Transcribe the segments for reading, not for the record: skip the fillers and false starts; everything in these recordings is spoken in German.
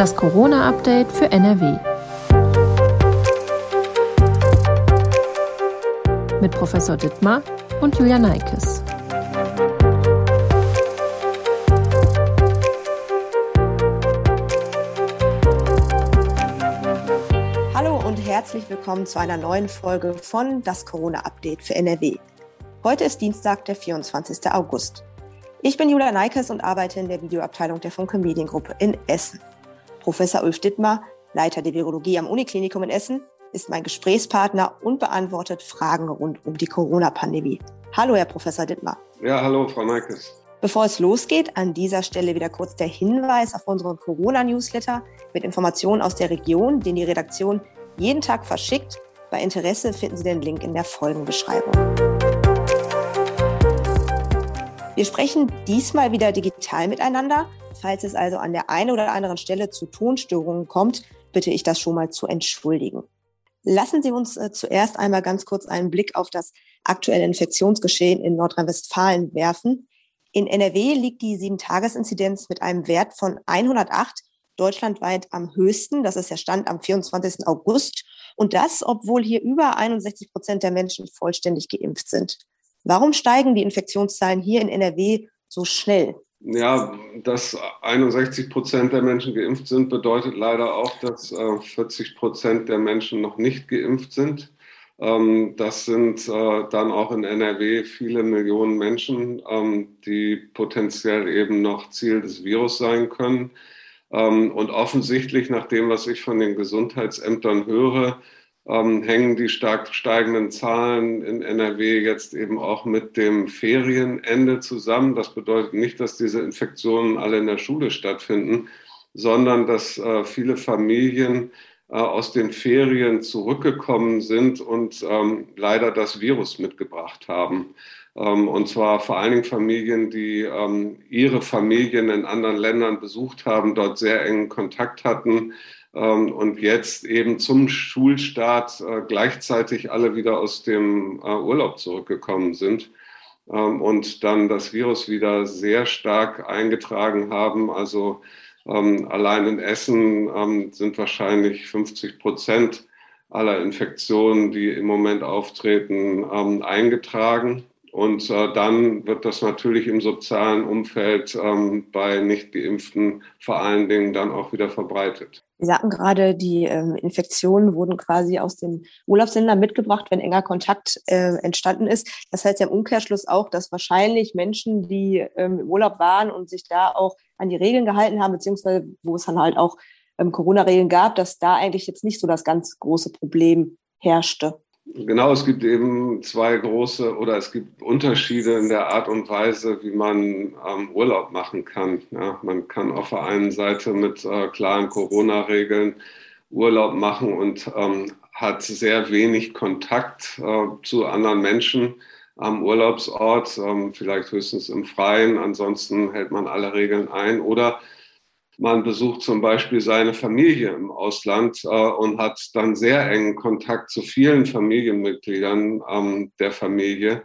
Das Corona-Update für NRW. Mit Professor Dittmar und Julia Neikes. Hallo und herzlich willkommen zu einer neuen Folge von Das Corona-Update für NRW. Heute ist Dienstag, der 24. August. Ich bin Julia Neikes und arbeite in der Videoabteilung der Funke Mediengruppe in Essen. Professor Ulf Dittmar, Leiter der Virologie am Uniklinikum in Essen, ist mein Gesprächspartner und beantwortet Fragen rund um die Corona-Pandemie. Hallo, Herr Professor Dittmar. Ja, hallo, Frau Neikes. Bevor es losgeht, an dieser Stelle wieder kurz der Hinweis auf unseren Corona-Newsletter mit Informationen aus der Region, den die Redaktion jeden Tag verschickt. Bei Interesse finden Sie den Link in der Folgenbeschreibung. Wir sprechen diesmal wieder digital miteinander. Falls es also an der einen oder anderen Stelle zu Tonstörungen kommt, bitte ich das schon mal zu entschuldigen. Lassen Sie uns zuerst einmal ganz kurz einen Blick auf das aktuelle Infektionsgeschehen in Nordrhein-Westfalen werfen. In NRW liegt die 7-Tages-Inzidenz mit einem Wert von 108 deutschlandweit am höchsten. Das ist der Stand am 24. August. Und das, obwohl hier über 61% der Menschen vollständig geimpft sind. Warum steigen die Infektionszahlen hier in NRW so schnell? Ja, dass 61% der Menschen geimpft sind, bedeutet leider auch, dass 40% der Menschen noch nicht geimpft sind. Das sind dann auch in NRW viele Millionen Menschen, die potenziell eben noch Ziel des Virus sein können. Und offensichtlich, nach dem, was ich von den Gesundheitsämtern höre, hängen die stark steigenden Zahlen in NRW jetzt eben auch mit dem Ferienende zusammen. Das bedeutet nicht, dass diese Infektionen alle in der Schule stattfinden, sondern dass viele Familien aus den Ferien zurückgekommen sind und leider das Virus mitgebracht haben. Und zwar vor allen Dingen Familien, die ihre Familien in anderen Ländern besucht haben, dort sehr engen Kontakt hatten, und jetzt eben zum Schulstart gleichzeitig alle wieder aus dem Urlaub zurückgekommen sind und dann das Virus wieder sehr stark eingetragen haben. Also allein in Essen sind wahrscheinlich 50% aller Infektionen, die im Moment auftreten, eingetragen. Und dann wird das natürlich im sozialen Umfeld bei Nicht-Geimpften vor allen Dingen dann auch wieder verbreitet. Sie sagten gerade, die Infektionen wurden quasi aus den Urlaubsländern mitgebracht, wenn enger Kontakt entstanden ist. Das heißt ja im Umkehrschluss auch, dass wahrscheinlich Menschen, die im Urlaub waren und sich da auch an die Regeln gehalten haben, beziehungsweise wo es dann halt auch Corona-Regeln gab, dass da eigentlich jetzt nicht so das ganz große Problem herrschte. Genau, es gibt eben es gibt Unterschiede in der Art und Weise, wie man Urlaub machen kann. Ja, man kann auf der einen Seite mit klaren Corona-Regeln Urlaub machen und hat sehr wenig Kontakt zu anderen Menschen am Urlaubsort, vielleicht höchstens im Freien. Ansonsten hält man alle Regeln ein. Oder man besucht zum Beispiel seine Familie im Ausland und hat dann sehr engen Kontakt zu vielen Familienmitgliedern der Familie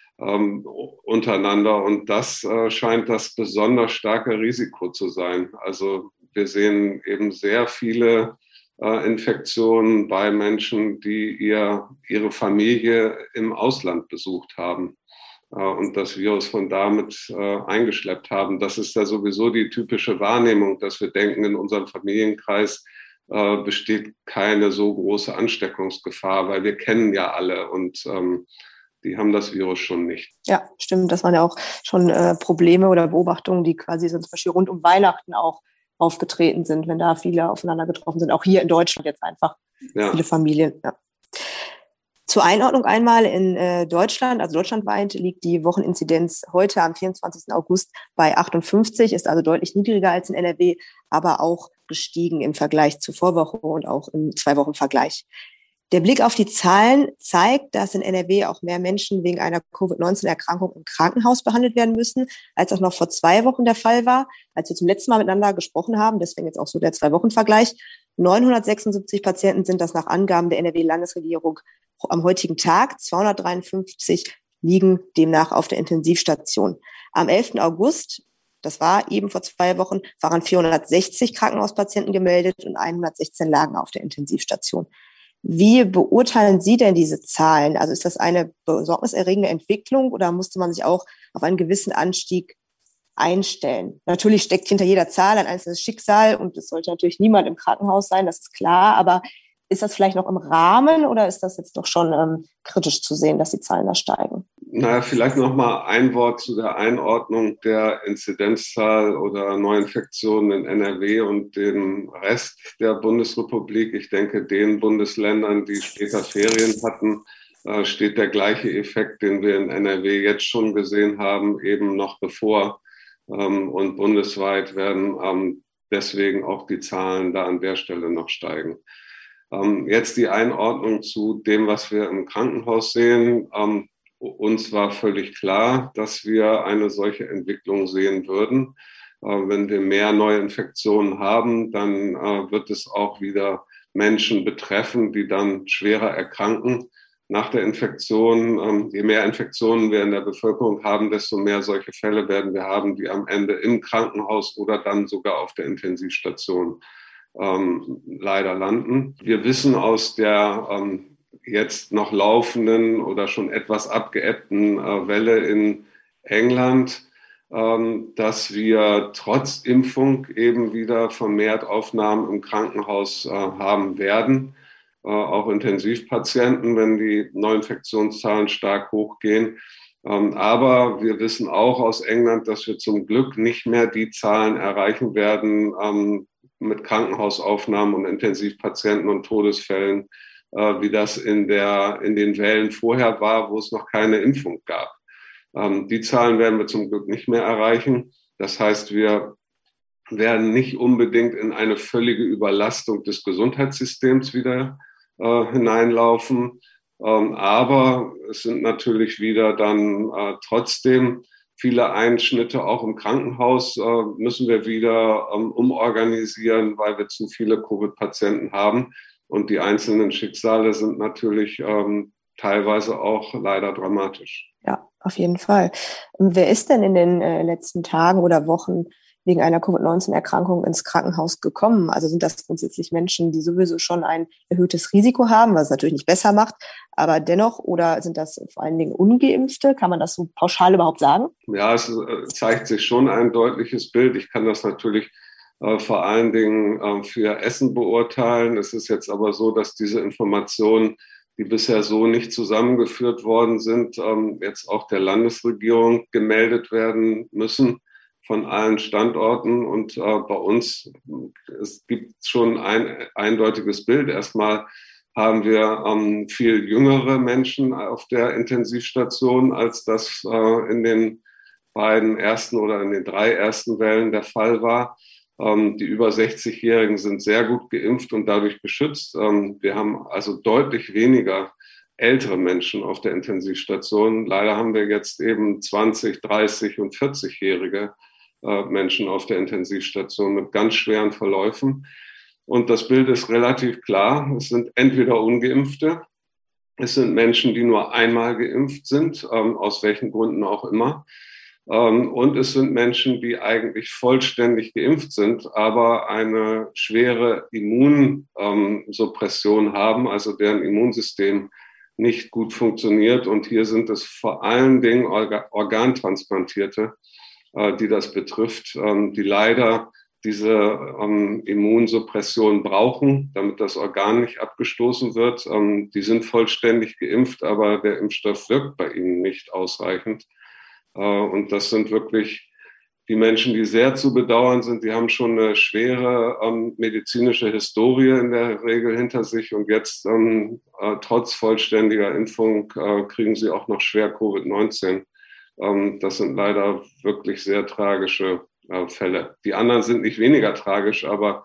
untereinander. Und das scheint das besonders starke Risiko zu sein. Also wir sehen eben sehr viele Infektionen bei Menschen, die ihre Familie im Ausland besucht haben und das Virus von damit eingeschleppt haben. Das ist ja sowieso die typische Wahrnehmung, dass wir denken, in unserem Familienkreis besteht keine so große Ansteckungsgefahr, weil wir kennen ja alle und die haben das Virus schon nicht. Ja, stimmt. Das waren ja auch schon Probleme oder Beobachtungen, die quasi so zum Beispiel rund um Weihnachten auch aufgetreten sind, wenn da viele aufeinander getroffen sind. Auch hier in Deutschland jetzt einfach viele Familien. Ja. Zur Einordnung einmal in Deutschland, also deutschlandweit liegt die Wocheninzidenz heute am 24. August bei 58, ist also deutlich niedriger als in NRW, aber auch gestiegen im Vergleich zur Vorwoche und auch im 2-Wochen-Vergleich. Der Blick auf die Zahlen zeigt, dass in NRW auch mehr Menschen wegen einer Covid-19-Erkrankung im Krankenhaus behandelt werden müssen, als das noch vor 2 Wochen der Fall war, als wir zum letzten Mal miteinander gesprochen haben. Deswegen jetzt auch so der 2-Wochen-Vergleich. 976 Patienten sind das nach Angaben der NRW-Landesregierung am heutigen Tag. 253 liegen demnach auf der Intensivstation. Am 11. August das war eben vor 2 Wochen, waren 460 Krankenhauspatienten gemeldet und 116 lagen auf der Intensivstation. Wie beurteilen Sie denn diese Zahlen? Also ist das eine besorgniserregende Entwicklung oder musste man sich auch auf einen gewissen Anstieg einstellen? Natürlich steckt hinter jeder Zahl ein einzelnes Schicksal und es sollte natürlich niemand im Krankenhaus sein, das ist klar, aber ist das vielleicht noch im Rahmen oder ist das jetzt doch schon kritisch zu sehen, dass die Zahlen da steigen? Naja, vielleicht noch mal ein Wort zu der Einordnung der Inzidenzzahl oder Neuinfektionen in NRW und dem Rest der Bundesrepublik. Ich denke, den Bundesländern, die später Ferien hatten, steht der gleiche Effekt, den wir in NRW jetzt schon gesehen haben, eben noch bevor. Und bundesweit werden deswegen auch die Zahlen da an der Stelle noch steigen. Jetzt die Einordnung zu dem, was wir im Krankenhaus sehen. Uns war völlig klar, dass wir eine solche Entwicklung sehen würden. Wenn wir mehr Neuinfektionen haben, dann wird es auch wieder Menschen betreffen, die dann schwerer erkranken nach der Infektion. Je mehr Infektionen wir in der Bevölkerung haben, desto mehr solche Fälle werden wir haben, die am Ende im Krankenhaus oder dann sogar auf der Intensivstation leider landen. Wir wissen aus der jetzt noch laufenden oder schon etwas abgeebbten Welle in England, dass wir trotz Impfung eben wieder vermehrt Aufnahmen im Krankenhaus haben werden, auch Intensivpatienten, wenn die Neuinfektionszahlen stark hochgehen. Aber wir wissen auch aus England, dass wir zum Glück nicht mehr die Zahlen erreichen werden mit Krankenhausaufnahmen und Intensivpatienten und Todesfällen, wie das in den Wellen vorher war, wo es noch keine Impfung gab. Die Zahlen werden wir zum Glück nicht mehr erreichen. Das heißt, wir werden nicht unbedingt in eine völlige Überlastung des Gesundheitssystems wieder hineinlaufen. Aber es sind natürlich wieder dann trotzdem viele Einschnitte. Auch im Krankenhaus müssen wir wieder umorganisieren, weil wir zu viele Covid-Patienten haben. Und die einzelnen Schicksale sind natürlich teilweise auch leider dramatisch. Ja, auf jeden Fall. Wer ist denn in den letzten Tagen oder Wochen wegen einer Covid-19-Erkrankung ins Krankenhaus gekommen? Also sind das grundsätzlich Menschen, die sowieso schon ein erhöhtes Risiko haben, was es natürlich nicht besser macht, aber dennoch, oder sind das vor allen Dingen Ungeimpfte? Kann man das so pauschal überhaupt sagen? Ja, es zeigt sich schon ein deutliches Bild. Ich kann das natürlich vor allen Dingen für Essen beurteilen. Es ist jetzt aber so, dass diese Informationen, die bisher so nicht zusammengeführt worden sind, jetzt auch der Landesregierung gemeldet werden müssen von allen Standorten. Und bei uns, es gibt schon ein eindeutiges Bild. Erstmal haben wir viel jüngere Menschen auf der Intensivstation, als das in den beiden ersten oder in den 3 ersten Wellen der Fall war. Die über 60-Jährigen sind sehr gut geimpft und dadurch geschützt. Wir haben also deutlich weniger ältere Menschen auf der Intensivstation. Leider haben wir jetzt eben 20-, 30- und 40-jährige Menschen auf der Intensivstation mit ganz schweren Verläufen. Und das Bild ist relativ klar. Es sind entweder Ungeimpfte, es sind Menschen, die nur einmal geimpft sind, aus welchen Gründen auch immer. Und es sind Menschen, die eigentlich vollständig geimpft sind, aber eine schwere Immunsuppression haben, also deren Immunsystem nicht gut funktioniert. Und hier sind es vor allen Dingen Organtransplantierte, die das betrifft, die leider diese Immunsuppression brauchen, damit das Organ nicht abgestoßen wird. Die sind vollständig geimpft, aber der Impfstoff wirkt bei ihnen nicht ausreichend. Und das sind wirklich die Menschen, die sehr zu bedauern sind. Die haben schon eine schwere medizinische Historie in der Regel hinter sich. Und jetzt, trotz vollständiger Impfung, kriegen sie auch noch schwer Covid-19. Das sind leider wirklich sehr tragische Fälle. Die anderen sind nicht weniger tragisch, aber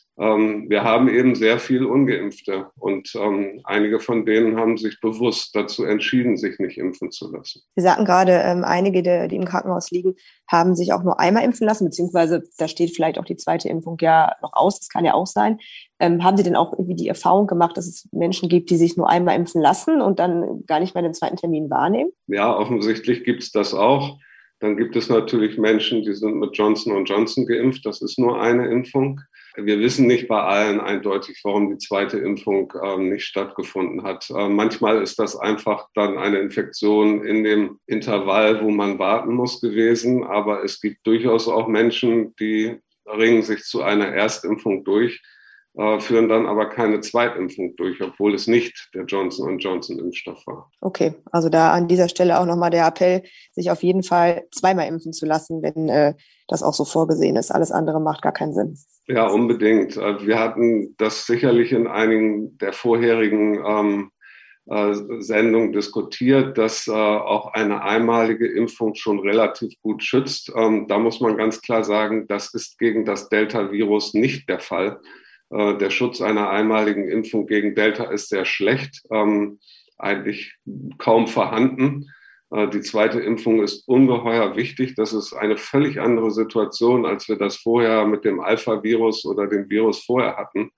wir haben eben sehr viel Ungeimpfte und einige von denen haben sich bewusst dazu entschieden, sich nicht impfen zu lassen. Sie sagten gerade, einige, die im Krankenhaus liegen, haben sich auch nur einmal impfen lassen, beziehungsweise da steht vielleicht auch die 2. Impfung ja noch aus, das kann ja auch sein. Haben Sie denn auch irgendwie die Erfahrung gemacht, dass es Menschen gibt, die sich nur einmal impfen lassen und dann gar nicht mehr den 2. Termin wahrnehmen? Ja, offensichtlich gibt es das auch. Dann gibt es natürlich Menschen, die sind mit Johnson & Johnson geimpft. Das ist nur eine Impfung. Wir wissen nicht bei allen eindeutig, warum die zweite Impfung nicht stattgefunden hat. Manchmal ist das einfach dann eine Infektion in dem Intervall, wo man warten muss gewesen. Aber es gibt durchaus auch Menschen, die ringen sich zu einer Erstimpfung durch, führen dann aber keine Zweitimpfung durch, obwohl es nicht der Johnson & Johnson Impfstoff war. Okay, also da an dieser Stelle auch nochmal der Appell, sich auf jeden Fall zweimal impfen zu lassen, wenn das auch so vorgesehen ist. Alles andere macht gar keinen Sinn. Ja, unbedingt. Wir hatten das sicherlich in einigen der vorherigen Sendungen diskutiert, dass auch eine einmalige Impfung schon relativ gut schützt. Da muss man ganz klar sagen, das ist gegen das Delta-Virus nicht der Fall. Der Schutz einer einmaligen Impfung gegen Delta ist sehr schlecht, eigentlich kaum vorhanden. Die zweite Impfung ist ungeheuer wichtig. Das ist eine völlig andere Situation, als wir das vorher mit dem Alpha-Virus oder dem Virus vorher hatten.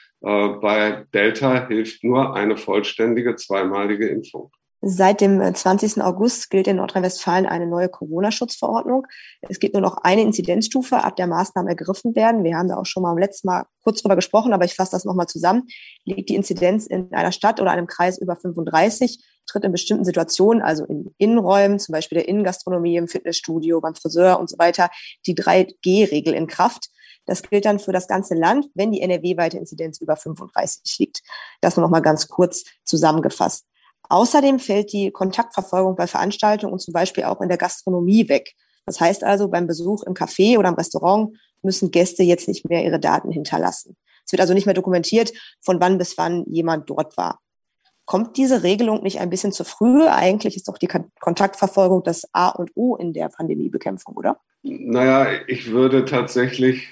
Bei Delta hilft nur eine vollständige zweimalige Impfung. Seit dem 20. August gilt in Nordrhein-Westfalen eine neue Corona-Schutzverordnung. Es gibt nur noch eine Inzidenzstufe, ab der Maßnahmen ergriffen werden. Wir haben da auch schon mal am letzten Mal kurz drüber gesprochen, aber ich fasse das nochmal zusammen. Liegt die Inzidenz in einer Stadt oder einem Kreis über 35, tritt in bestimmten Situationen, also in Innenräumen, zum Beispiel der Innengastronomie, im Fitnessstudio, beim Friseur und so weiter, die 3G-Regel in Kraft. Das gilt dann für das ganze Land, wenn die NRW-weite Inzidenz über 35 liegt. Das nur noch mal ganz kurz zusammengefasst. Außerdem fällt die Kontaktverfolgung bei Veranstaltungen und zum Beispiel auch in der Gastronomie weg. Das heißt also, beim Besuch im Café oder im Restaurant müssen Gäste jetzt nicht mehr ihre Daten hinterlassen. Es wird also nicht mehr dokumentiert, von wann bis wann jemand dort war. Kommt diese Regelung nicht ein bisschen zu früh? Eigentlich ist doch die Kontaktverfolgung das A und O in der Pandemiebekämpfung, oder? Naja, ich würde tatsächlich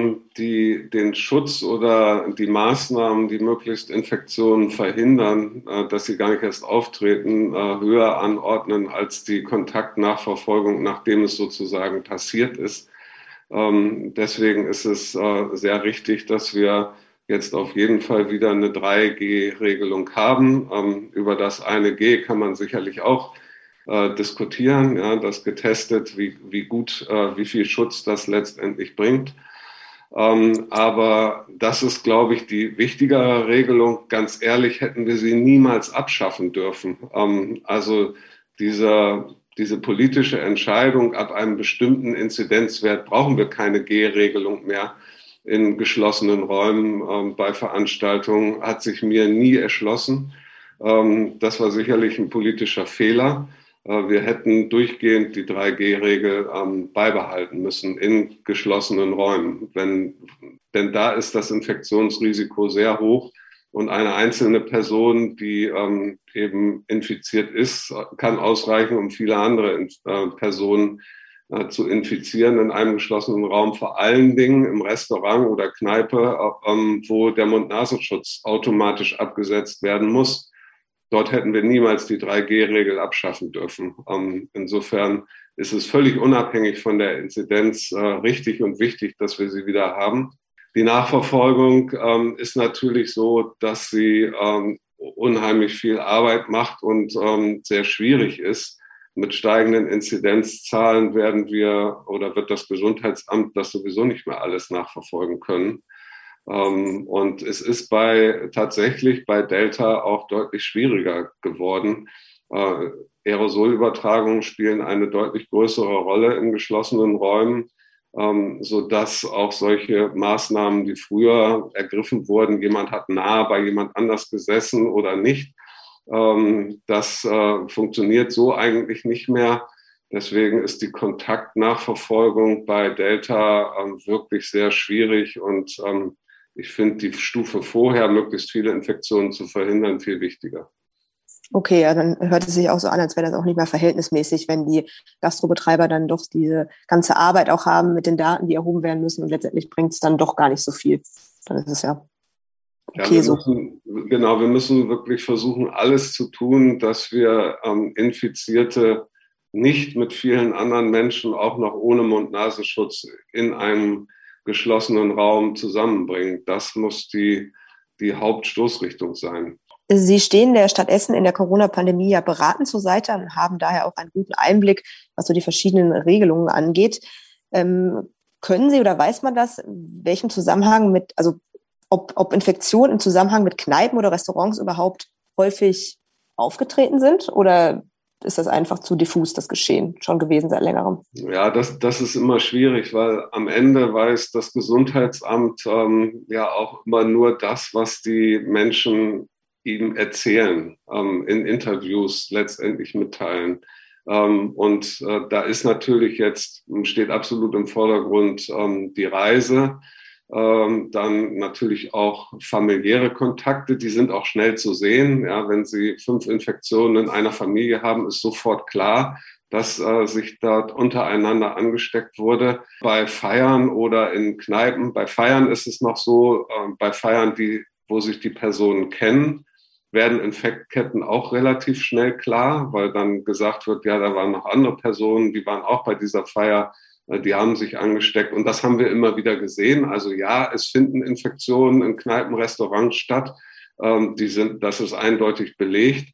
den Schutz oder die Maßnahmen, die möglichst Infektionen verhindern, dass sie gar nicht erst auftreten, höher anordnen als die Kontaktnachverfolgung, nachdem es sozusagen passiert ist. Deswegen ist es sehr richtig, dass wir jetzt auf jeden Fall wieder eine 3G-Regelung haben. Über das eine G kann man sicherlich auch diskutieren, ja, das getestet, wie gut, wie viel Schutz das letztendlich bringt. Aber das ist, glaube ich, die wichtigere Regelung. Ganz ehrlich, hätten wir sie niemals abschaffen dürfen. Also diese politische Entscheidung, ab einem bestimmten Inzidenzwert brauchen wir keine G-Regelung mehr in geschlossenen Räumen bei Veranstaltungen, hat sich mir nie erschlossen. Das war sicherlich ein politischer Fehler. Wir hätten durchgehend die 3G-Regel beibehalten müssen in geschlossenen Räumen. Denn da ist das Infektionsrisiko sehr hoch und eine einzelne Person, die eben infiziert ist, kann ausreichen, um viele andere Personen zu infizieren in einem geschlossenen Raum, vor allen Dingen im Restaurant oder Kneipe, wo der Mund-Nasenschutz automatisch abgesetzt werden muss. Dort hätten wir niemals die 3G-Regel abschaffen dürfen. Insofern ist es völlig unabhängig von der Inzidenz richtig und wichtig, dass wir sie wieder haben. Die Nachverfolgung ist natürlich so, dass sie unheimlich viel Arbeit macht und sehr schwierig ist. Mit steigenden Inzidenzzahlen wird das Gesundheitsamt das sowieso nicht mehr alles nachverfolgen können. Und es ist tatsächlich bei Delta auch deutlich schwieriger geworden. Aerosolübertragungen spielen eine deutlich größere Rolle in geschlossenen Räumen, sodass auch solche Maßnahmen, die früher ergriffen wurden, jemand hat nah bei jemand anders gesessen oder nicht, das funktioniert so eigentlich nicht mehr. Deswegen ist die Kontaktnachverfolgung bei Delta wirklich sehr schwierig und ich finde die Stufe vorher, möglichst viele Infektionen zu verhindern, viel wichtiger. Okay, ja, dann hört es sich auch so an, als wäre das auch nicht mehr verhältnismäßig, wenn die Gastrobetreiber dann doch diese ganze Arbeit auch haben mit den Daten, die erhoben werden müssen und letztendlich bringt es dann doch gar nicht so viel. Dann ist es ja okay ja, so. Wir müssen wirklich versuchen, alles zu tun, dass wir Infizierte nicht mit vielen anderen Menschen, auch noch ohne Mund-Nasenschutz, in einem geschlossenen Raum zusammenbringen. Das muss die Hauptstoßrichtung sein. Sie stehen der Stadt Essen in der Corona-Pandemie ja beratend zur Seite und haben daher auch einen guten Einblick, was so die verschiedenen Regelungen angeht. Können Sie oder weiß man das, welchen Zusammenhang ob Infektionen im Zusammenhang mit Kneipen oder Restaurants überhaupt häufig aufgetreten sind, oder ist das einfach zu diffus, das Geschehen schon gewesen seit längerem? Ja, das ist immer schwierig, weil am Ende weiß das Gesundheitsamt ja auch immer nur das, was die Menschen ihm erzählen, in Interviews letztendlich mitteilen. Da ist natürlich steht absolut im Vordergrund die Reise, dann natürlich auch familiäre Kontakte, die sind auch schnell zu sehen. Ja, wenn Sie 5 Infektionen in einer Familie haben, ist sofort klar, dass sich dort untereinander angesteckt wurde. Bei Feiern oder in Kneipen, bei Feiern ist es noch so, bei Feiern, wo sich die Personen kennen, werden Infektketten auch relativ schnell klar, weil dann gesagt wird, ja, da waren noch andere Personen, die waren auch bei dieser Feier, die haben sich angesteckt. Und das haben wir immer wieder gesehen. Also ja, es finden Infektionen in Kneipen, Restaurants statt. Das ist eindeutig belegt.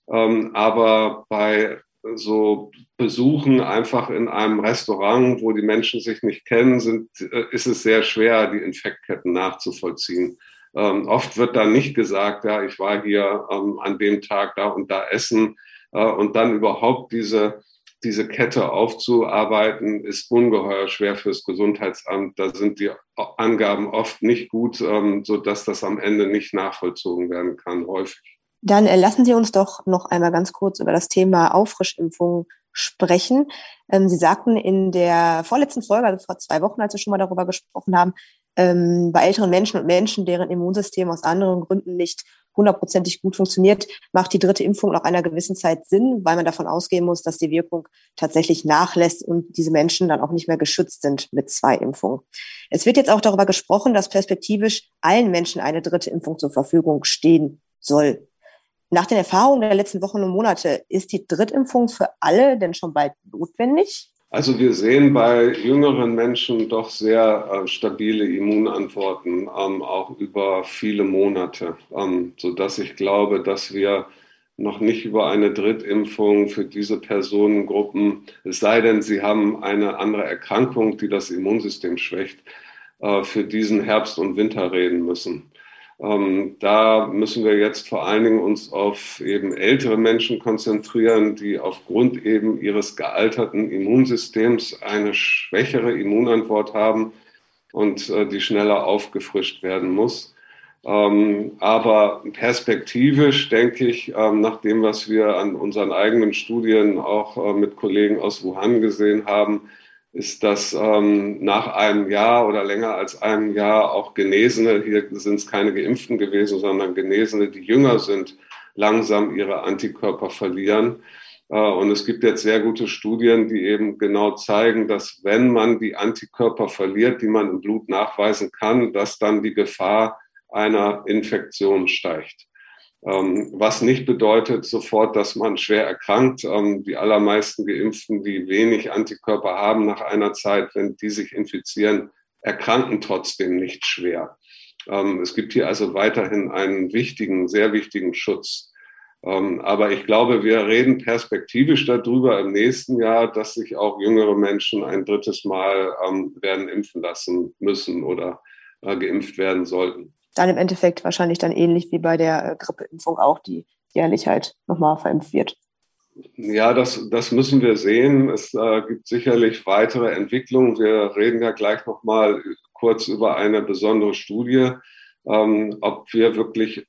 Aber bei so Besuchen einfach in einem Restaurant, wo die Menschen sich nicht kennen, ist es sehr schwer, die Infektketten nachzuvollziehen. Oft wird dann nicht gesagt, ja, ich war hier an dem Tag da und da essen, und dann überhaupt diese Kette aufzuarbeiten, ist ungeheuer schwer fürs Gesundheitsamt. Da sind die Angaben oft nicht gut, sodass das am Ende nicht nachvollzogen werden kann, häufig. Dann lassen Sie uns doch noch einmal ganz kurz über das Thema Auffrischimpfung sprechen. Sie sagten in der vorletzten Folge, also vor 2 Wochen, als wir schon mal darüber gesprochen haben, bei älteren Menschen und Menschen, deren Immunsystem aus anderen Gründen nicht 100%ig gut funktioniert, macht die 3. Impfung nach einer gewissen Zeit Sinn, weil man davon ausgehen muss, dass die Wirkung tatsächlich nachlässt und diese Menschen dann auch nicht mehr geschützt sind mit 2 Impfungen. Es wird jetzt auch darüber gesprochen, dass perspektivisch allen Menschen eine 3. Impfung zur Verfügung stehen soll. Nach den Erfahrungen der letzten Wochen und Monate, ist die Drittimpfung für alle denn schon bald notwendig? Also wir sehen bei jüngeren Menschen doch sehr stabile Immunantworten, auch über viele Monate, sodass ich glaube, dass wir noch nicht über eine Drittimpfung für diese Personengruppen, es sei denn, sie haben eine andere Erkrankung, die das Immunsystem schwächt, für diesen Herbst und Winter reden müssen. Da müssen wir jetzt vor allen Dingen uns auf eben ältere Menschen konzentrieren, die aufgrund eben ihres gealterten Immunsystems eine schwächere Immunantwort haben und die schneller aufgefrischt werden muss. Aber perspektivisch denke ich, nach dem, was wir an unseren eigenen Studien auch mit Kollegen aus Wuhan gesehen haben, ist das nach einem Jahr oder länger als einem Jahr auch Genesene, hier sind es keine Geimpften gewesen, sondern Genesene, die jünger sind, langsam ihre Antikörper verlieren. Und es gibt jetzt sehr gute Studien, die eben genau zeigen, dass wenn man die Antikörper verliert, die man im Blut nachweisen kann, dass dann die Gefahr einer Infektion steigt. Was nicht bedeutet sofort, dass man schwer erkrankt. Die allermeisten Geimpften, die wenig Antikörper haben nach einer Zeit, wenn die sich infizieren, erkranken trotzdem nicht schwer. Es gibt hier also weiterhin einen wichtigen, sehr wichtigen Schutz. Aber ich glaube, wir reden perspektivisch darüber im nächsten Jahr, dass sich auch jüngere Menschen ein 3. Mal werden impfen lassen müssen oder geimpft werden sollten. Dann im Endeffekt wahrscheinlich dann ähnlich wie bei der Grippeimpfung auch, die jährlich halt nochmal verimpft wird. Ja, das müssen wir sehen. Es gibt sicherlich weitere Entwicklungen. Wir reden ja gleich nochmal kurz über eine besondere Studie, ob wir wirklich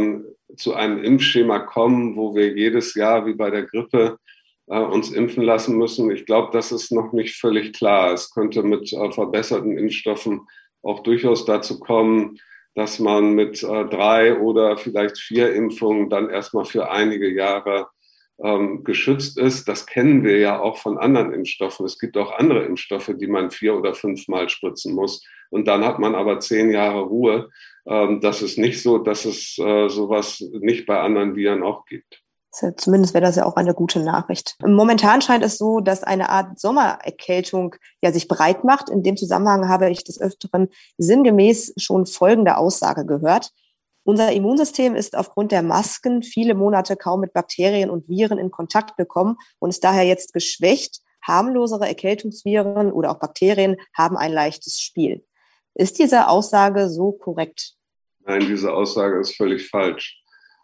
zu einem Impfschema kommen, wo wir jedes Jahr wie bei der Grippe uns impfen lassen müssen. Ich glaube, das ist noch nicht völlig klar. Es könnte mit verbesserten Impfstoffen auch durchaus dazu kommen, dass man mit 3 oder vielleicht 4 Impfungen dann erstmal für einige Jahre geschützt ist. Das kennen wir ja auch von anderen Impfstoffen. Es gibt auch andere Impfstoffe, die man 4 oder 5 Mal spritzen muss. Und dann hat man aber 10 Jahre Ruhe. Das ist nicht so, dass es sowas nicht bei anderen Viren auch gibt. Zumindest wäre das ja auch eine gute Nachricht. Momentan scheint es so, dass eine Art Sommererkältung ja sich breit macht. In dem Zusammenhang habe ich des Öfteren sinngemäß schon folgende Aussage gehört. Unser Immunsystem ist aufgrund der Masken viele Monate kaum mit Bakterien und Viren in Kontakt gekommen und ist daher jetzt geschwächt. Harmlosere Erkältungsviren oder auch Bakterien haben ein leichtes Spiel. Ist diese Aussage so korrekt? Nein, diese Aussage ist völlig falsch.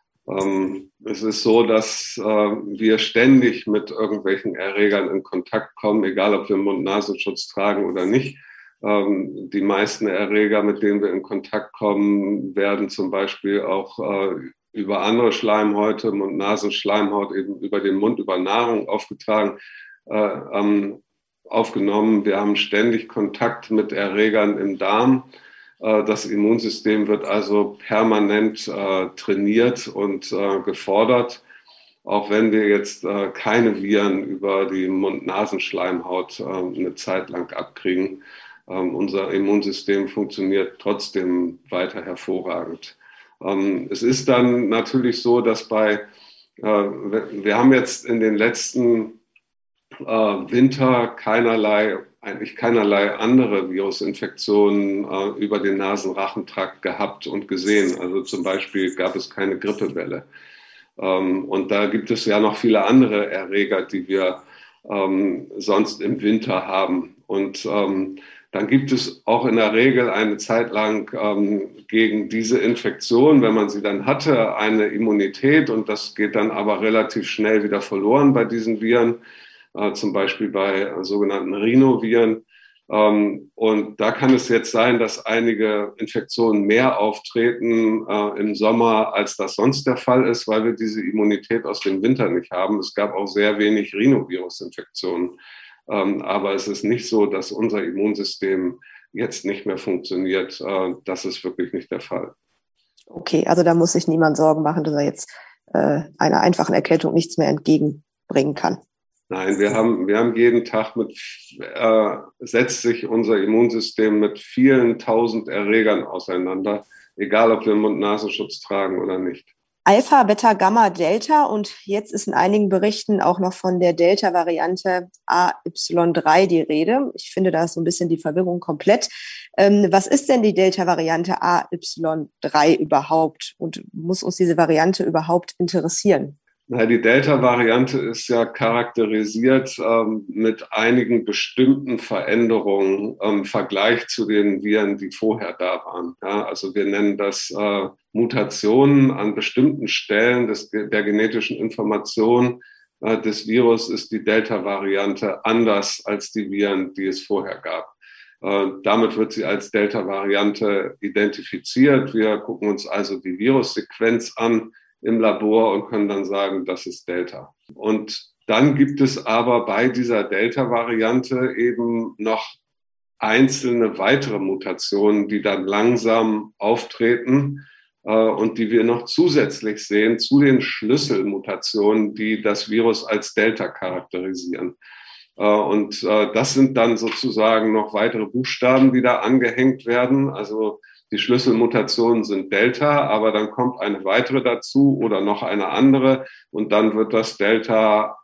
Es ist so, dass wir ständig mit irgendwelchen Erregern in Kontakt kommen, egal ob wir Mund-Nasenschutz tragen oder nicht. Die meisten Erreger, mit denen wir in Kontakt kommen, werden zum Beispiel auch über andere Schleimhäute, Mund-Nasen-Schleimhaut, eben über den Mund, über Nahrung aufgetragen, aufgenommen. Wir haben ständig Kontakt mit Erregern im Darm. Das Immunsystem wird also permanent trainiert und gefordert, auch wenn wir jetzt keine Viren über die Mund-Nasen-Schleimhaut eine Zeit lang abkriegen. Unser Immunsystem funktioniert trotzdem weiter hervorragend. Es ist dann natürlich so, dass wir haben jetzt in den letzten Winter eigentlich keinerlei andere Virusinfektionen über den Nasenrachentrakt gehabt und gesehen. Also zum Beispiel gab es keine Grippewelle. Und da gibt es ja noch viele andere Erreger, die wir sonst im Winter haben. Und dann gibt es auch in der Regel eine Zeit lang gegen diese Infektion, wenn man sie dann hatte, eine Immunität. Und das geht dann aber relativ schnell wieder verloren bei diesen Viren. Zum Beispiel bei sogenannten Rhinoviren. Und da kann es jetzt sein, dass einige Infektionen mehr auftreten im Sommer, als das sonst der Fall ist, weil wir diese Immunität aus dem Winter nicht haben. Es gab auch sehr wenig Rhinovirus-Infektionen. Aber es ist nicht so, dass unser Immunsystem jetzt nicht mehr funktioniert. Das ist wirklich nicht der Fall. Okay, also da muss sich niemand Sorgen machen, dass er jetzt einer einfachen Erkältung nichts mehr entgegenbringen kann. Nein, wir haben jeden Tag setzt sich unser Immunsystem mit vielen tausend Erregern auseinander, egal ob wir Mund-Nasenschutz tragen oder nicht. Alpha, Beta, Gamma, Delta und jetzt ist in einigen Berichten auch noch von der Delta-Variante AY3 die Rede. Ich finde, da ist so ein bisschen die Verwirrung komplett. Was ist denn die Delta-Variante AY3 überhaupt und muss uns diese Variante überhaupt interessieren? Na, die Delta-Variante ist ja charakterisiert mit einigen bestimmten Veränderungen im Vergleich zu den Viren, die vorher da waren. Ja, also wir nennen das Mutationen an bestimmten Stellen der genetischen Information des Virus ist die Delta-Variante anders als die Viren, die es vorher gab. Damit wird sie als Delta-Variante identifiziert. Wir gucken uns also die Virussequenz an im Labor und können dann sagen, das ist Delta. Und dann gibt es aber bei dieser Delta-Variante eben noch einzelne weitere Mutationen, die dann langsam auftreten und die wir noch zusätzlich sehen zu den Schlüsselmutationen, die das Virus als Delta charakterisieren. Und das sind dann sozusagen noch weitere Buchstaben, die da angehängt werden. Also die Schlüsselmutationen sind Delta, aber dann kommt eine weitere dazu oder noch eine andere und dann wird das Delta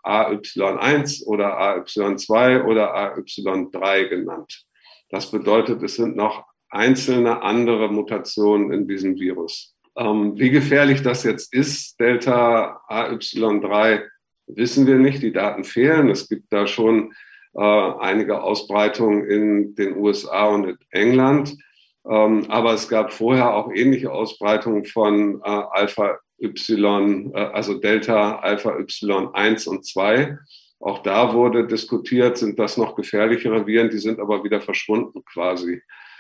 AY1 oder AY2 oder AY3 genannt. Das bedeutet, es sind noch einzelne andere Mutationen in diesem Virus. Wie gefährlich das jetzt ist, Delta AY3, wissen wir nicht. Die Daten fehlen. Es gibt da schon einige Ausbreitungen in den USA und in England. Aber es gab vorher auch ähnliche Ausbreitungen von Alpha Y, also Delta Alpha Y1 und 2. Auch da wurde diskutiert, sind das noch gefährlichere Viren, die sind aber wieder verschwunden quasi.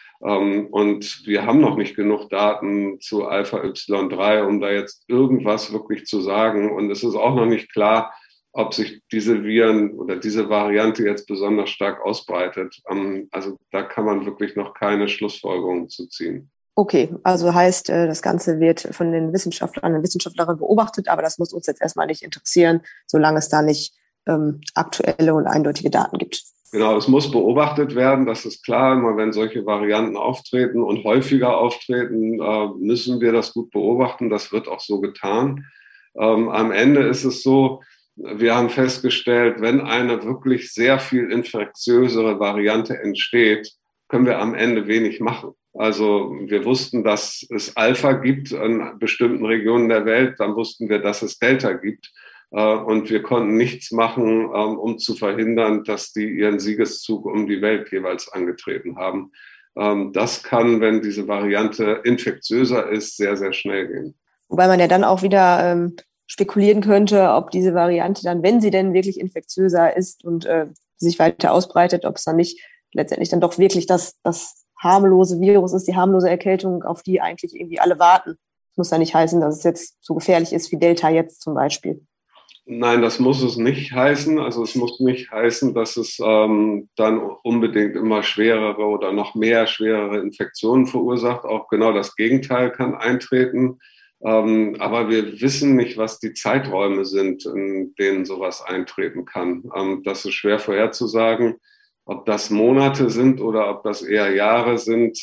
Und wir haben noch nicht genug Daten zu Alpha Y3, um da jetzt irgendwas wirklich zu sagen. Und es ist auch noch nicht klar, ob sich diese Viren oder diese Variante jetzt besonders stark ausbreitet. Also da kann man wirklich noch keine Schlussfolgerungen zu ziehen. Okay, also heißt, das Ganze wird von den Wissenschaftlern und Wissenschaftlerinnen beobachtet, aber das muss uns jetzt erstmal nicht interessieren, solange es da nicht aktuelle und eindeutige Daten gibt. Genau, es muss beobachtet werden, das ist klar. Immer wenn solche Varianten auftreten und häufiger auftreten, müssen wir das gut beobachten. Das wird auch so getan. Am Ende ist es so, wir haben festgestellt, wenn eine wirklich sehr viel infektiösere Variante entsteht, können wir am Ende wenig machen. Also wir wussten, dass es Alpha gibt in bestimmten Regionen der Welt, dann wussten wir, dass es Delta gibt. Und wir konnten nichts machen, um zu verhindern, dass die ihren Siegeszug um die Welt jeweils angetreten haben. Das kann, wenn diese Variante infektiöser ist, sehr, sehr schnell gehen. Wobei man ja dann auch wieder spekulieren könnte, ob diese Variante dann, wenn sie denn wirklich infektiöser ist und sich weiter ausbreitet, ob es dann nicht letztendlich dann doch wirklich das harmlose Virus ist, die harmlose Erkältung, auf die eigentlich irgendwie alle warten. Das muss ja nicht heißen, dass es jetzt so gefährlich ist wie Delta jetzt zum Beispiel. Nein, das muss es nicht heißen. Also es muss nicht heißen, dass es dann unbedingt immer schwerere oder noch mehr schwerere Infektionen verursacht. Auch genau das Gegenteil kann eintreten. Aber wir wissen nicht, was die Zeiträume sind, in denen sowas eintreten kann. Das ist schwer vorherzusagen. Ob das Monate sind oder ob das eher Jahre sind,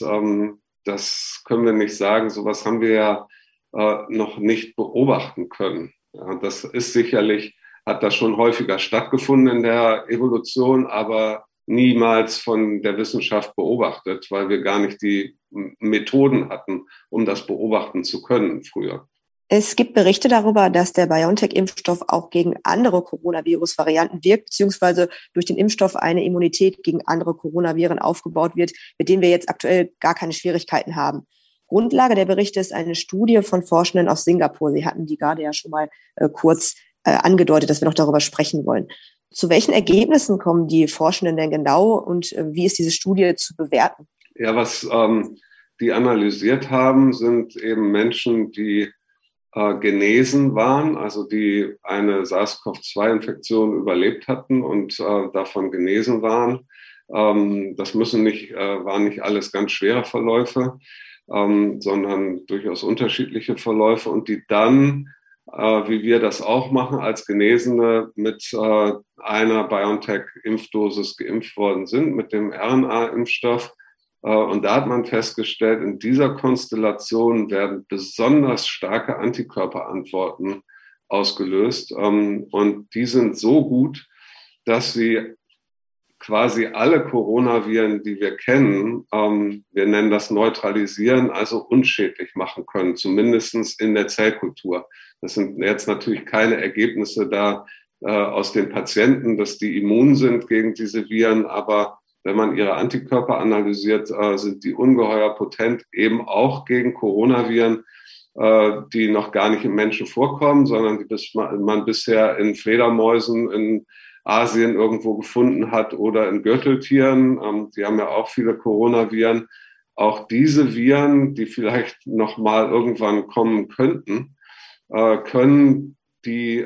das können wir nicht sagen. Sowas haben wir ja noch nicht beobachten können. Ja, das ist sicherlich, hat das schon häufiger stattgefunden in der Evolution, aber niemals von der Wissenschaft beobachtet, weil wir gar nicht die Methoden hatten, um das beobachten zu können früher. Es gibt Berichte darüber, dass der BioNTech-Impfstoff auch gegen andere Coronavirus-Varianten wirkt, beziehungsweise durch den Impfstoff eine Immunität gegen andere Coronaviren aufgebaut wird, mit denen wir jetzt aktuell gar keine Schwierigkeiten haben. Grundlage der Berichte ist eine Studie von Forschenden aus Singapur. Sie hatten die gerade ja schon mal kurz angedeutet, dass wir noch darüber sprechen wollen. Zu welchen Ergebnissen kommen die Forschenden denn genau und wie ist diese Studie zu bewerten? Ja, was die analysiert haben, sind eben Menschen, die genesen waren, also die eine SARS-CoV-2-Infektion überlebt hatten und davon genesen waren. Das waren nicht alles ganz schwere Verläufe, sondern durchaus unterschiedliche Verläufe und die dann, wie wir das auch machen, als Genesene mit einer BioNTech-Impfdosis geimpft worden sind, mit dem RNA-Impfstoff. Und da hat man festgestellt, in dieser Konstellation werden besonders starke Antikörperantworten ausgelöst. Und die sind so gut, dass sie quasi alle Coronaviren, die wir kennen, wir nennen das neutralisieren, also unschädlich machen können, zumindest in der Zellkultur. Das sind jetzt natürlich keine Ergebnisse da aus den Patienten, dass die immun sind gegen diese Viren, aber wenn man ihre Antikörper analysiert, sind die ungeheuer potent, eben auch gegen Coronaviren, die noch gar nicht im Menschen vorkommen, sondern die man bisher in Fledermäusen in Asien irgendwo gefunden hat oder in Gürteltieren. Die haben ja auch viele Coronaviren. Auch diese Viren, die vielleicht noch mal irgendwann kommen könnten, können die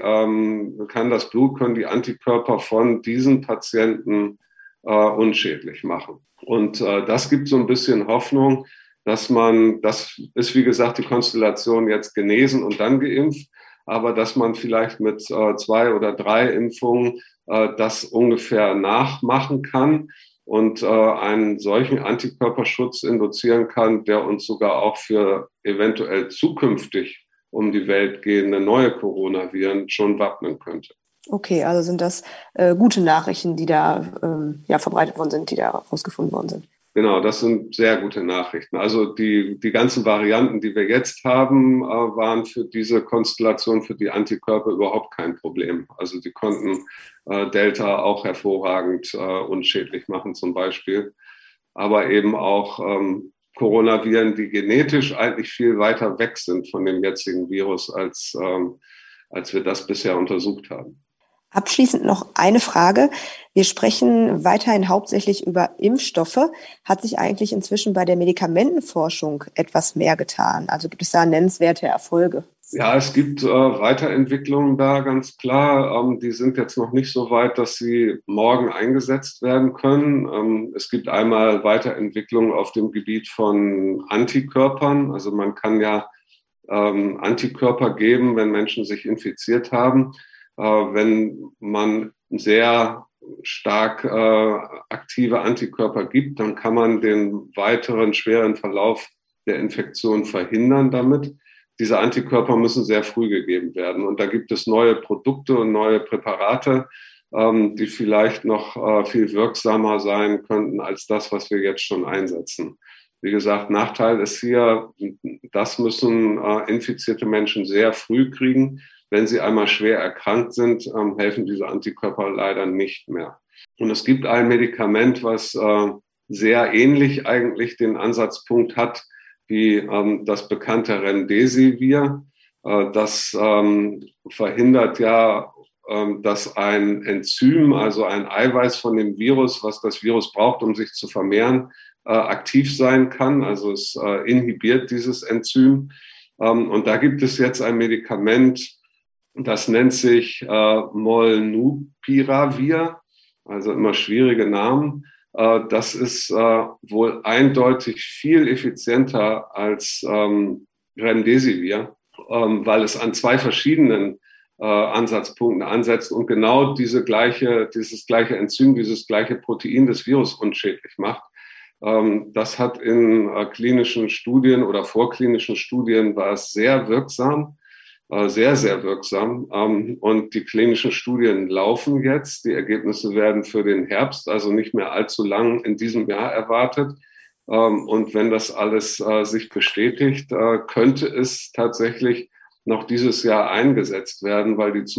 Antikörper von diesen Patienten unschädlich machen. Und das gibt so ein bisschen Hoffnung, das ist wie gesagt die Konstellation jetzt genesen und dann geimpft, aber dass man vielleicht mit 2 oder 3 Impfungen das ungefähr nachmachen kann und einen solchen Antikörperschutz induzieren kann, der uns sogar auch für eventuell zukünftig um die Welt gehende neue Coronaviren schon wappnen könnte. Okay, also sind das gute Nachrichten, die da verbreitet worden sind, die da rausgefunden worden sind. Genau, das sind sehr gute Nachrichten. Also die ganzen Varianten, die wir jetzt haben, waren für diese Konstellation, für die Antikörper überhaupt kein Problem. Also die konnten Delta auch hervorragend unschädlich machen zum Beispiel. Aber eben auch Coronaviren, die genetisch eigentlich viel weiter weg sind von dem jetzigen Virus, als wir das bisher untersucht haben. Abschließend noch eine Frage. Wir sprechen weiterhin hauptsächlich über Impfstoffe. Hat sich eigentlich inzwischen bei der Medikamentenforschung etwas mehr getan? Also gibt es da nennenswerte Erfolge? Ja, es gibt Weiterentwicklungen da, ganz klar. Die sind jetzt noch nicht so weit, dass sie morgen eingesetzt werden können. Es gibt einmal Weiterentwicklungen auf dem Gebiet von Antikörpern. Also man kann ja Antikörper geben, wenn Menschen sich infiziert haben. Wenn man sehr stark aktive Antikörper gibt, dann kann man den weiteren schweren Verlauf der Infektion verhindern damit. Diese Antikörper müssen sehr früh gegeben werden. Und da gibt es neue Produkte und neue Präparate, die vielleicht noch viel wirksamer sein könnten als das, was wir jetzt schon einsetzen. Wie gesagt, Nachteil ist hier, das müssen infizierte Menschen sehr früh kriegen. Wenn sie einmal schwer erkrankt sind, helfen diese Antikörper leider nicht mehr. Und es gibt ein Medikament, was sehr ähnlich eigentlich den Ansatzpunkt hat wie das bekannte Remdesivir. Das verhindert ja, dass ein Enzym, also ein Eiweiß von dem Virus, was das Virus braucht, um sich zu vermehren, aktiv sein kann. Also es inhibiert dieses Enzym. Und da gibt es jetzt ein Medikament, das nennt sich Molnupiravir, also immer schwierige Namen. Das ist wohl eindeutig viel effizienter als Remdesivir, weil es an 2 verschiedenen Ansatzpunkten ansetzt und genau dieses gleiche Enzym, dieses gleiche Protein des Virus unschädlich macht. Das hat in klinischen Studien oder vorklinischen Studien war es sehr wirksam, sehr, sehr wirksam. Und die klinischen Studien laufen jetzt. Die Ergebnisse werden für den Herbst, also nicht mehr allzu lang in diesem Jahr erwartet. Und wenn das alles sich bestätigt, könnte es tatsächlich noch dieses Jahr eingesetzt werden, weil das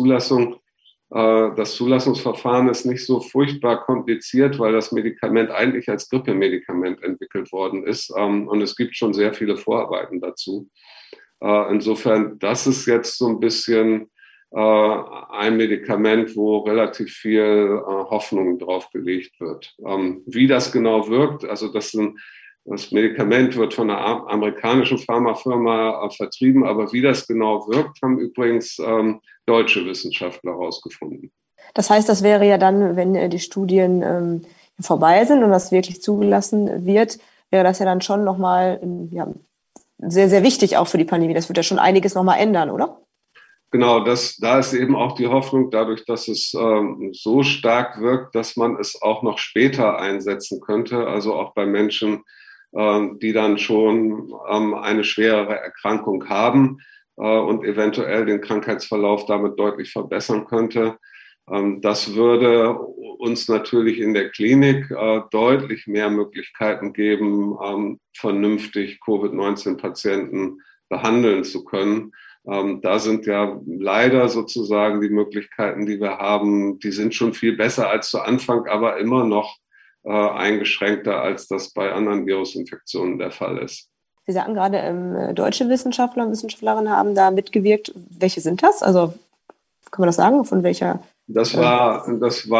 Zulassungsverfahren ist nicht so furchtbar kompliziert, weil das Medikament eigentlich als Grippemedikament entwickelt worden ist. Und es gibt schon sehr viele Vorarbeiten dazu. Insofern, das ist jetzt so ein bisschen ein Medikament, wo relativ viel Hoffnung drauf gelegt wird. Wie das genau wirkt, also das Medikament wird von einer amerikanischen Pharmafirma vertrieben, aber wie das genau wirkt, haben übrigens deutsche Wissenschaftler herausgefunden. Das heißt, das wäre ja dann, wenn die Studien vorbei sind und das wirklich zugelassen wird, wäre das ja dann schon nochmal sehr, sehr wichtig auch für die Pandemie. Das wird ja schon einiges nochmal ändern, oder? Genau, da ist eben auch die Hoffnung, dadurch, dass es so stark wirkt, dass man es auch noch später einsetzen könnte, also auch bei Menschen, die dann schon eine schwerere Erkrankung haben und eventuell den Krankheitsverlauf damit deutlich verbessern könnte. Das würde uns natürlich in der Klinik deutlich mehr Möglichkeiten geben, vernünftig Covid-19-Patienten behandeln zu können. Da sind ja leider sozusagen die Möglichkeiten, die wir haben, die sind schon viel besser als zu Anfang, aber immer noch eingeschränkter, als das bei anderen Virusinfektionen der Fall ist. Sie sagten gerade, deutsche Wissenschaftler und Wissenschaftlerinnen haben da mitgewirkt. Welche sind das? Also kann man das sagen? Von welcher? Das waren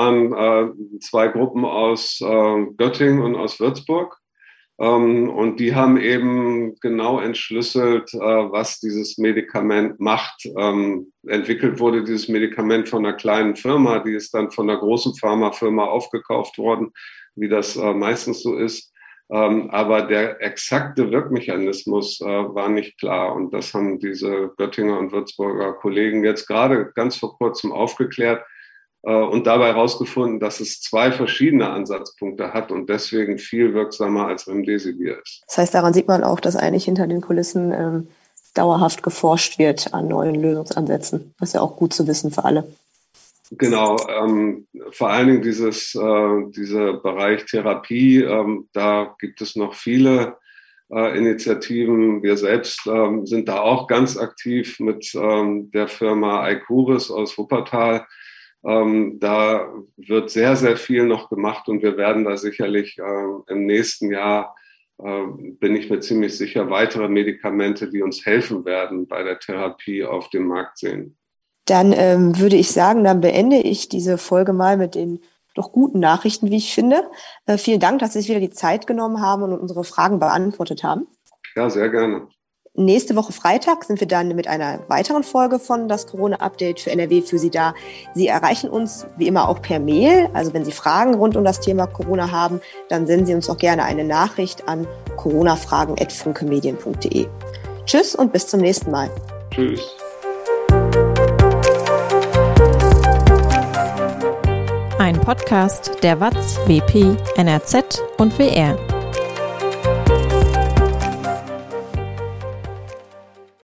2 Gruppen aus Göttingen und aus Würzburg. Und die haben eben genau entschlüsselt, was dieses Medikament macht. Entwickelt wurde dieses Medikament von einer kleinen Firma, die ist dann von einer großen Pharmafirma aufgekauft worden, wie das meistens so ist. Aber der exakte Wirkmechanismus war nicht klar. Und das haben diese Göttinger und Würzburger Kollegen jetzt gerade ganz vor kurzem aufgeklärt und dabei herausgefunden, dass es 2 verschiedene Ansatzpunkte hat und deswegen viel wirksamer als Remdesivir ist. Das heißt, daran sieht man auch, dass eigentlich hinter den Kulissen dauerhaft geforscht wird an neuen Lösungsansätzen. Das ist ja auch gut zu wissen für alle. Genau, vor allen Dingen dieser Bereich Therapie, da gibt es noch viele Initiativen. Wir selbst sind da auch ganz aktiv mit der Firma Icuris aus Wuppertal. Da wird sehr, sehr viel noch gemacht und wir werden da sicherlich im nächsten Jahr, bin ich mir ziemlich sicher, weitere Medikamente, die uns helfen werden bei der Therapie, auf dem Markt sehen. Dann würde ich sagen, dann beende ich diese Folge mal mit den doch guten Nachrichten, wie ich finde. Vielen Dank, dass Sie sich wieder die Zeit genommen haben und unsere Fragen beantwortet haben. Ja, sehr gerne. Nächste Woche Freitag sind wir dann mit einer weiteren Folge von das Corona-Update für NRW für Sie da. Sie erreichen uns wie immer auch per Mail. Also wenn Sie Fragen rund um das Thema Corona haben, dann senden Sie uns auch gerne eine Nachricht an coronafragen@funkemedien.de. Tschüss und bis zum nächsten Mal. Tschüss. Ein Podcast der WAZ, WP, NRZ und WR.